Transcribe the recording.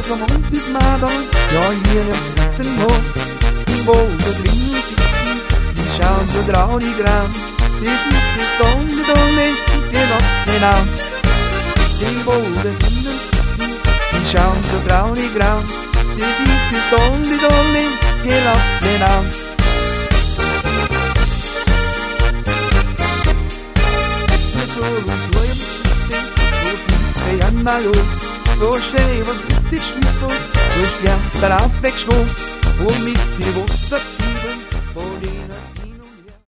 vom Mund bis Madon, ja hier im dritten Hof, wo der drinnen sitzen, die schauen so traurig ran. Das ist das Donne, die was hinaus. Die wo der drinnen sitzen, die schauen so traurig ran. Das ist das Donne, die was hinaus. Malo, wo steh was mit dich schwuffel, wo ich gern darauf wegschwuff, wo mit die Wasser